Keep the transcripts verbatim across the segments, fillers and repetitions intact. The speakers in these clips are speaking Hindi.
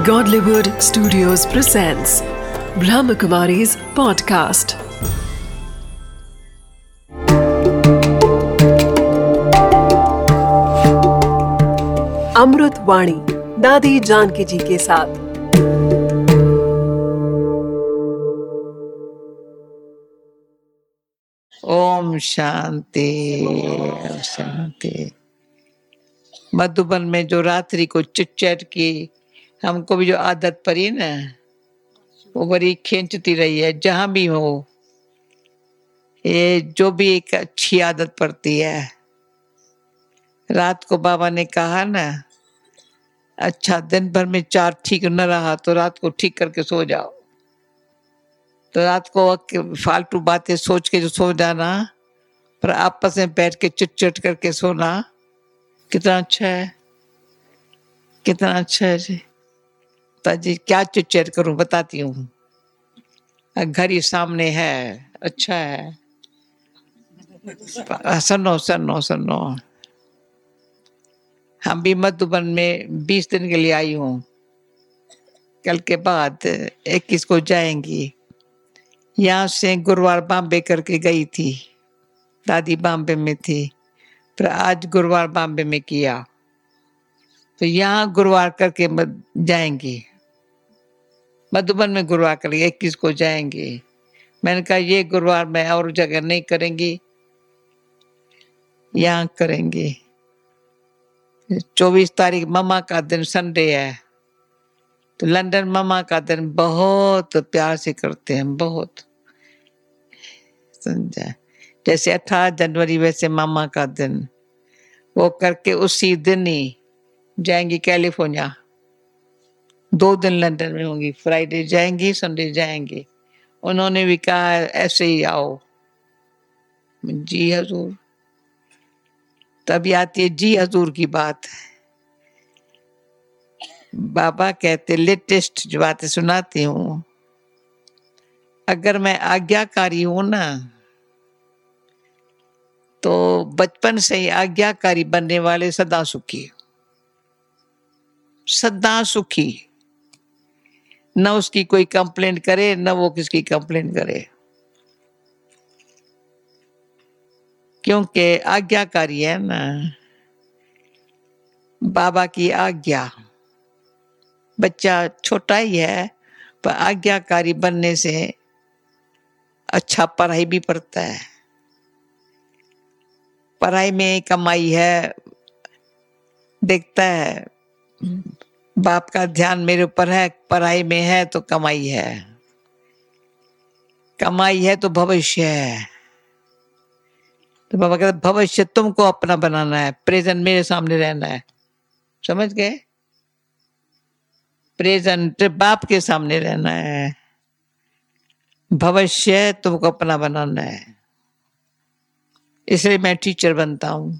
Godlywood Studios presents Brahmakumari's podcast. अमृत वाणी दादी जानकी जी के साथ। ओम शांति ओम शांति। मधुबन में जो रात्रि को चिट-चैट की हमको भी जो आदत पड़ी ना, वो बड़ी खींचती रही है। जहां भी हो, ये जो भी एक अच्छी आदत पड़ती है। रात को बाबा ने कहा ना, अच्छा दिन भर में चार ठीक न रहा तो रात को ठीक करके सो जाओ। तो रात को फालतू बातें सोच के जो सो जाना, पर आपस में बैठ के चिट-चिट करके सोना कितना अच्छा है, कितना अच्छा है जी। जी क्या चिट-चैट करूं बताती हूँ। घर ही सामने है, अच्छा है। सुनो सुनो सुनो, हम भी मधुबन में बीस दिन के लिए आई हूँ। कल के बाद इक्कीस को जाएंगी। यहाँ से गुरुवार बॉम्बे करके गई थी, दादी बॉम्बे में थी, फिर आज गुरुवार बॉम्बे में किया, तो यहाँ गुरुवार करके जाएंगी। मधुबन में गुरुवार करेंगे, इक्कीस को जाएंगे। मैंने कहा ये गुरुवार मैं और जगह नहीं करेंगी, यहाँ करेंगे। चौबीस तारीख मम्मा का दिन संडे है, तो लंदन मम्मा का दिन बहुत प्यार से करते हैं, बहुत समझा। जैसे अठारह जनवरी वैसे मम्मा का दिन, वो करके उसी दिन ही जाएंगी कैलिफोर्निया। दो दिन लंदन में होंगी, फ्राइडे जाएंगी, संडे जाएंगी। उन्होंने भी कहा ऐसे ही आओ। जी हजूर। तभी आती है जी हजूर की बात। बाबा कहते लेटेस्ट जो बातें सुनाती हूँ, अगर मैं आज्ञाकारी हूं ना, तो बचपन से ही आज्ञाकारी बनने वाले सदा सुखी, सदा सुखी। न उसकी कोई कंप्लेंट करे, न वो किसकी कंप्लेंट करे, क्योंकि आज्ञाकारी है ना। बाबा की आज्ञा, बच्चा छोटा ही है पर आज्ञाकारी बनने से अच्छा पढ़ाई भी पढ़ता है। पढ़ाई में कमाई है, देखता है बाप का ध्यान मेरे ऊपर है, पढ़ाई में है तो कमाई है, कमाई है तो भविष्य है। तो बाबा कहते भविष्य तुमको अपना बनाना है, प्रेजेंट मेरे सामने रहना है। समझ गए? प्रेजेंट बाप के सामने रहना है, भविष्य तुमको अपना बनाना है। इसलिए मैं टीचर बनता हूं।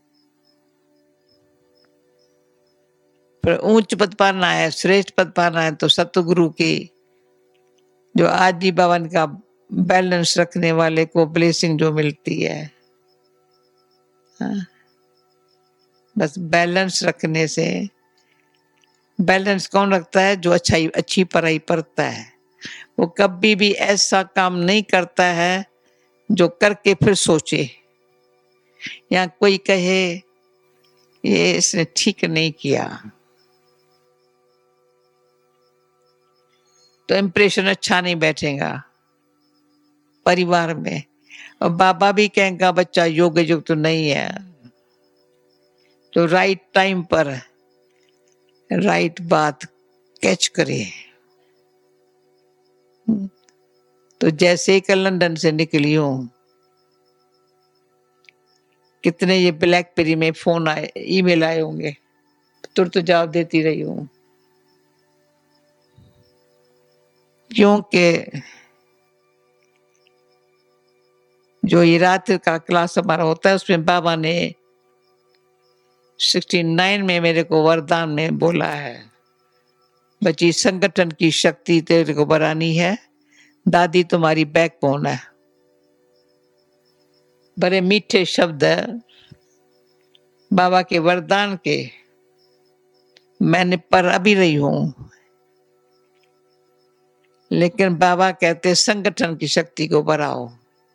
पर ऊंच पद पाना है, श्रेष्ठ पद पाना है, तो सतगुरु की जो आदि भवन का बैलेंस रखने वाले को ब्लेसिंग जो मिलती है, हाँ? बस बैलेंस रखने से। बैलेंस कौन रखता है? जो अच्छा अच्छी पढ़ाई पढ़ता है। वो कभी भी ऐसा काम नहीं करता है जो करके फिर सोचे, या कोई कहे ये इसने ठीक नहीं किया, तो इम्प्रेशन अच्छा नहीं बैठेगा परिवार में। और बाबा भी कहेंगे बच्चा योग्य युक्त तो नहीं है, तो राइट टाइम पर राइट बात कैच करे। तो जैसे ही कल लंदन से निकली हूं, कितने ये ब्लैकबेरी में फोन आए, ईमेल आए होंगे, तुरंत जवाब देती रही हूं, क्योंकि जो ये रात का क्लास हमारा होता है, उसमें बाबा ने उनहत्तर में मेरे को वरदान में बोला है, बच्ची संगठन की शक्ति तेरे को बढ़ानी है, दादी तुम्हारी बैकबोन है। बड़े मीठे शब्द बाबा के वरदान के मैंने पर अभी रही हूं। लेकिन बाबा कहते संगठन की शक्ति को बढ़ाओ।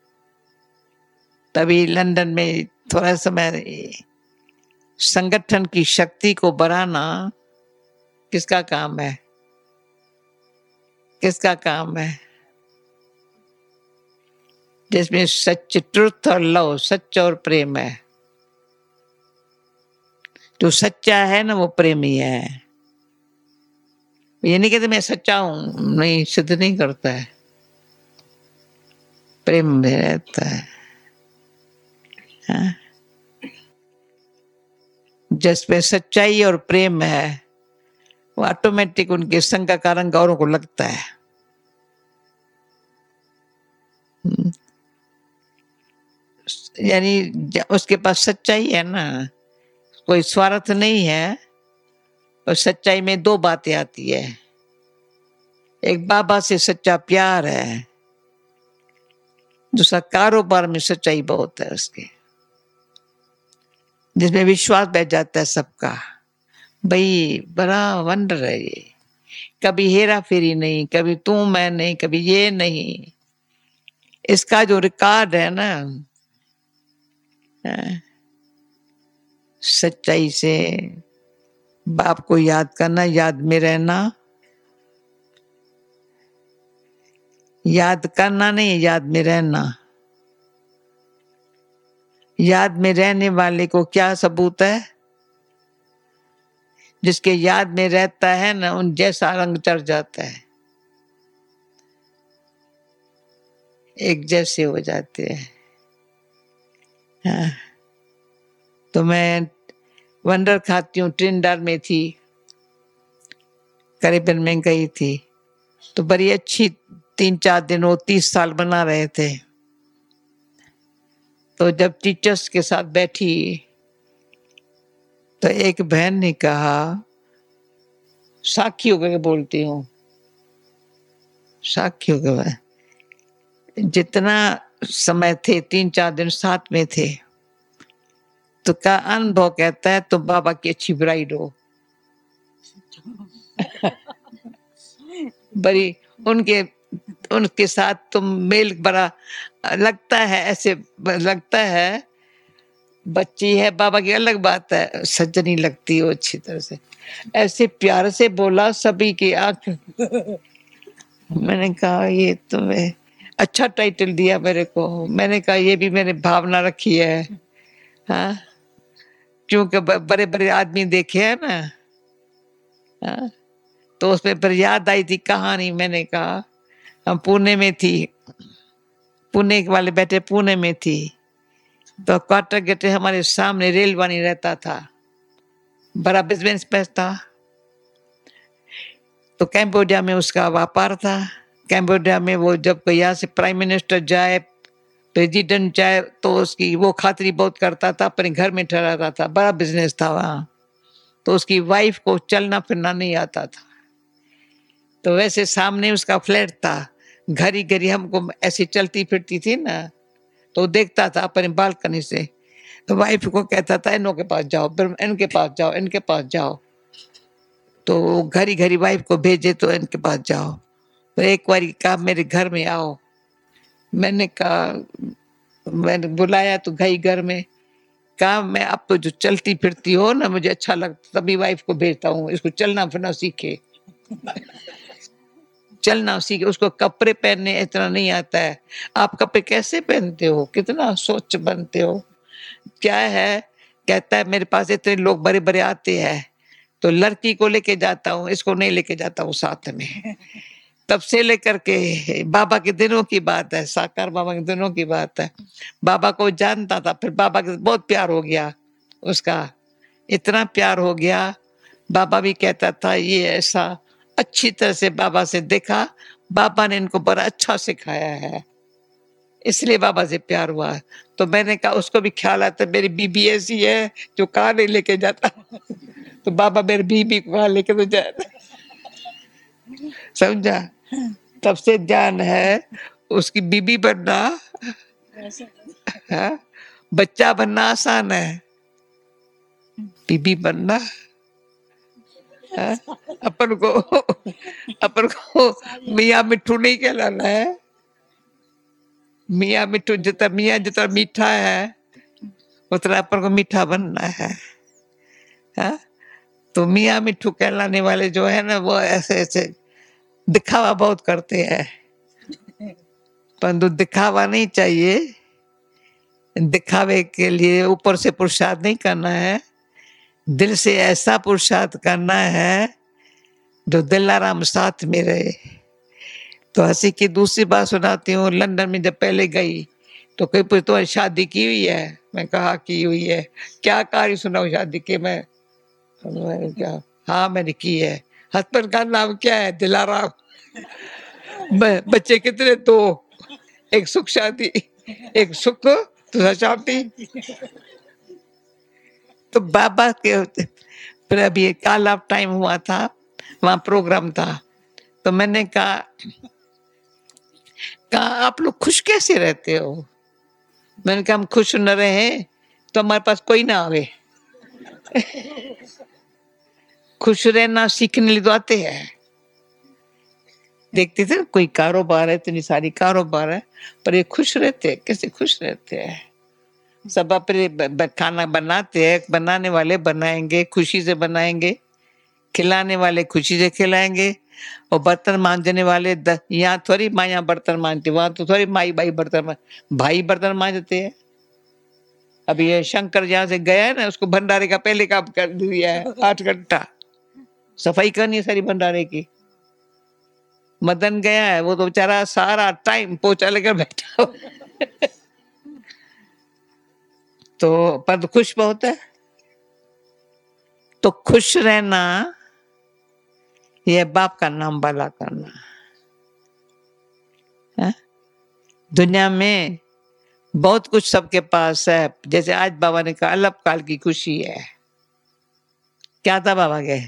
तभी लंदन में थोड़ा समय संगठन की शक्ति को बढ़ाना किसका काम है? किसका काम है? जिसमें सच, ट्रुथ और लव, सच और प्रेम है। जो सच्चा है ना वो प्रेमी है। ये नहीं कहते मैं सच्चा हूं, नहीं, सिद्ध नहीं करता है, प्रेम में रहता है। हाँ? जिसमें सच्चाई और प्रेम है वो ऑटोमेटिक उनके संग का कारण गौरों को लगता है। यानी उसके पास सच्चाई है ना, कोई स्वार्थ नहीं है। और सच्चाई में दो बातें आती है, एक बाबा से सच्चा प्यार है, दूसरा कारोबार में सच्चाई बहुत है उसके, जिसमें विश्वास बैठ जाता है सबका। भाई बड़ा वंडर है ये, कभी हेरा फेरी नहीं, कभी तू मैं नहीं, कभी ये नहीं। इसका जो रिकॉर्ड है ना, सच्चाई से बाप को याद करना, याद में रहना, याद करना नहीं, याद में रहना। याद में रहने वाले को क्या सबूत है? जिसके याद में रहता है ना, उन जैसा रंग चढ़ जाता है, एक जैसे हो जाते हैं। हाँ। तो मैं वंडर खाती हूँ, ट्रिनिडाद में थी, करीबन में गई थी, तो बड़ी अच्छी तीन चार दिन वो तीस साल बना रहे थे। तो जब टीचर्स के साथ बैठी तो एक बहन ने कहा, साखी होकर बोलती हूँ, साखी होकर, जितना समय थे तीन चार दिन साथ में थे, तो का अनुभव कहता है तुम बाबा की अच्छी ब्राइड हो। बड़ी उनके उनके साथ तुम मेल बड़ा लगता है, ऐसे लगता है बच्ची है, बाबा की अलग बात है, सज्जनी लगती है अच्छी तरह से, ऐसे प्यार से बोला, सभी की आंख। मैंने कहा ये तुम्हें अच्छा टाइटल दिया मेरे को। मैंने कहा ये भी मैंने भावना रखी है, हाँ, क्योंकि बड़े बड़े आदमी देखे हैं ना, हाँ, तो उसमें पर याद आई थी कहानी। मैंने कहा हम पुणे में थी, पुणे वाले बैठे पुणे में थी, तो क्वार्टर गेट हमारे सामने रेलवानी रहता था, बड़ा बिजनेस मैन था। तो कैम्बोडिया में उसका व्यापार था। कैम्बोडिया में वो जब कोई यहाँ से प्राइम मिनिस्टर जाए, प्रेसिडेंट जाए, तो उसकी वो खातिरी बहुत करता था, अपने घर में ठहराता था, बड़ा बिजनेस था वहाँ। तो उसकी वाइफ को चलना फिरना नहीं आता था, तो वैसे सामने उसका फ्लैट था, घड़ी घड़ी हमको ऐसे चलती फिरती थी ना, तो देखता था अपने बालकनी से, तो वाइफ को कहता था इनों के पास जाओ, फिर इनके पास जाओ, इनके पास जाओ, तो घड़ी घड़ी वाइफ को भेजे तो इनके पास जाओ। तो एक बार कहा मेरे घर में आओ, मैंने कहा, मैंने बुलाया तो गई घर में, कहा मैं अब तो जो चलती फिरती हो ना मुझे अच्छा लगता, तभी वाइफ को भेजता हूँ, इसको चलना फिरना सीखे। चलना सीखे, उसको कपड़े पहनने इतना नहीं आता है। आप कपड़े कैसे पहनते हो, कितना सोच बनते हो, क्या है? कहता है मेरे पास इतने लोग बड़े बड़े आते हैं, तो लड़की को लेके जाता हूँ, इसको नहीं लेके जाता हूँ साथ में। तब से लेकर के बाबा के दिनों की बात है, साकार बाबा के दिनों की बात है। बाबा को जानता था, फिर बाबा के बहुत प्यार हो गया उसका, इतना प्यार हो गया, बाबा भी कहता था ये ऐसा अच्छी तरह से बाबा से देखा, बाबा ने इनको बड़ा अच्छा सिखाया है, इसलिए बाबा से प्यार हुआ। तो मैंने कहा उसको भी ख्याल आता मेरी बीबी ऐसी है जो कहाँ नहीं लेके जाता। तो बाबा मेरी बीबी को कहाँ लेके तो जाता, समझा? तब से ध्यान है उसकी बीबी बनना, है? बच्चा बनना आसान है, बीबी बनना हाँ? अपन को अपन को मियाँ मिट्ठू नहीं कहलाना है। मियाँ मिट्ठू जितना मियाँ जितना मीठा है उतना अपन को मीठा बनना है। हाँ? तो मियाँ मिट्ठू कहलाने वाले जो है ना वो ऐसे ऐसे दिखावा बहुत करते हैं, परंतु दिखावा नहीं चाहिए। दिखावे के लिए ऊपर से पुरुषार्थ नहीं करना है, दिल से ऐसा पुरुषार्थ करना है जो दिलाराम साथ में रहे। तो हंसी की दूसरी बात सुनाती हूँ। लंदन में जब पहले गई तो कोई पूछे तो शादी की हुई है, मैं कहा की हुई है। क्या कार्य सुनाऊं शादी के? मैं मैंने क्या, हाँ मैंने की है। हस्बैंड का नाम क्या है? दिलाराम। बच्चे कितने? दो, एक सुख शादी, एक सुख दूसरा शादी। तो बाबा के फिर अभी कल ऑफ टाइम हुआ था, वहां प्रोग्राम था, तो मैंने कहा कहा आप लोग खुश कैसे रहते हो? मैंने कहा हम खुश न रहे तो हमारे पास कोई ना आवे। खुश रहना सीखने लिए तो आते हैं। देखते थे कोई कारोबार है, इतनी सारी कारोबार है, पर ये खुश रहते हैं, कैसे खुश रहते हैं? सब अपने खाना बनाते हैं, बनाने वाले बनाएंगे, खुशी से बनाएंगे, खिलाने वाले खुशी से खिलाएंगे, और बर्तन मांजने वाले यहाँ थोड़ी माया बर्तन मांजती, वहां तो थोड़ी माई भाई बर्तन भाई बर्तन मांजते हैं। अभी ये शंकर जहाँ से गया है ना, उसको भंडारे का पहले काम कर दिया है, आठ घंटा सफाई करनी है सारी भंडारे की। मदन गया है, वो तो बेचारा सारा टाइम पोछा लेकर बैठा हो। तो पर खुश बहुत है। तो खुश रहना ये बाप का नाम भला करना है। दुनिया में बहुत कुछ सबके पास है, जैसे आज बाबा ने कहा अल्पकाल की खुशी है। क्या था बाबा के?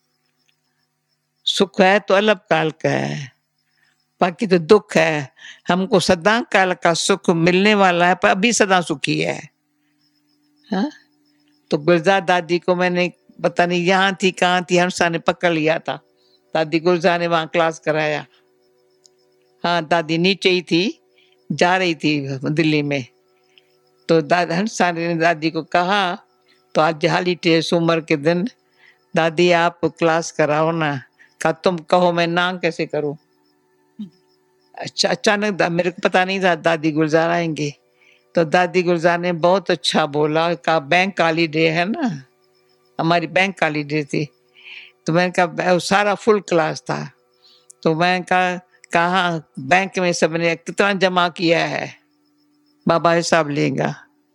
सुख है तो अल्पकाल का है, बाकी तो दुख है। हमको सदा काल का सुख मिलने वाला है, पर अभी सदा सुखी है। हाँ? तो गुलजार दादी को मैंने पता नहीं यहाँ थी कहाँ थी, हंसा ने पकड़ लिया था। दादी गुलजार ने वहां क्लास कराया। हाँ, दादी नीचे ही थी, जा रही थी दिल्ली में। तो दादा हंसा ने दादी को कहा, तो आज हॉलीडे सोमवार के दिन, दादी आप क्लास कराओ ना। कहा तुम कहो मैं ना कैसे करूं? अच्छा, अचानक मेरे को पता नहीं था दादी गुलजार आएंगे, तो दादी गुलजार ने बहुत अच्छा बोला। कहा बैंक हॉलीडे है ना, हमारी बैंक हॉलीडे थी। तो मैंने कहा सारा फुल क्लास था, तो मैं कहा कहा बैंक में सबने कितना जमा किया है? बाबा हिसाब लेगा।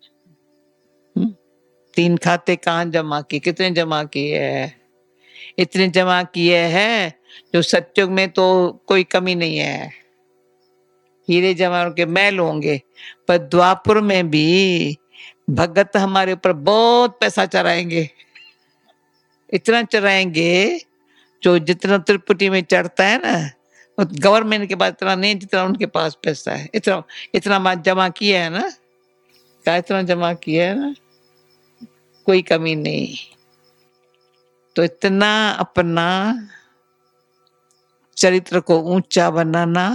तीन खाते कहाँ जमा किए, कितने जमा किए है? इतने जमा किए हैं जो सत्युग में तो कोई कमी नहीं है, हीरे जवाहरों के महल होंगे। पर द्वापुर में भी भगत हमारे ऊपर बहुत पैसा चढ़ाएंगे, इतना चढ़ाएंगे जो जितना त्रिपुटी में चढ़ता है ना, गवर्नमेंट के पास इतना नहीं जितना उनके पास पैसा है। इतना इतना जमा किया है ना, क्या इतना जमा किया है ना, कोई कमी नहीं। तो इतना अपना चरित्र को ऊंचा बनाना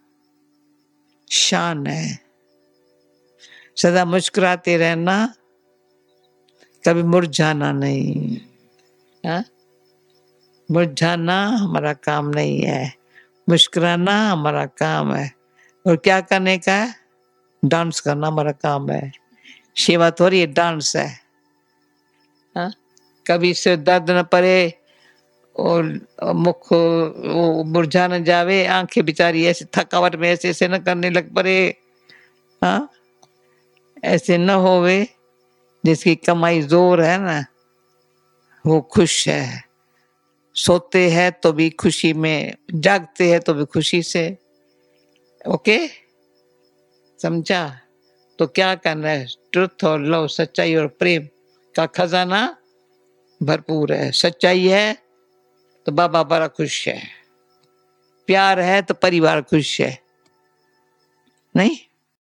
शान है। सदा मुस्कुराते रहना, कभी मुरझाना नहीं। हाँ? मुरझाना हमारा काम नहीं है, मुस्कुराना हमारा काम है। और क्या करने का है? डांस करना हमारा काम है। सेवा थोड़ी, ये डांस है। हाँ? कभी सिर दर्द न पड़े और मुख मुरझा न जावे, आंखें बेचारी ऐसे थकावट में ऐसे ऐसे न करने लग पड़े। हाँ? ऐसे न होवे। जिसकी कमाई जोर है ना, वो खुश है। सोते हैं तो भी खुशी में, जागते हैं तो भी खुशी से। ओके, समझा? तो क्या करना है? ट्रुथ और लव, सच्चाई और प्रेम का खजाना भरपूर है। सच्चाई है तो बाबा बड़ा खुश है, प्यार है तो परिवार खुश है। नहीं?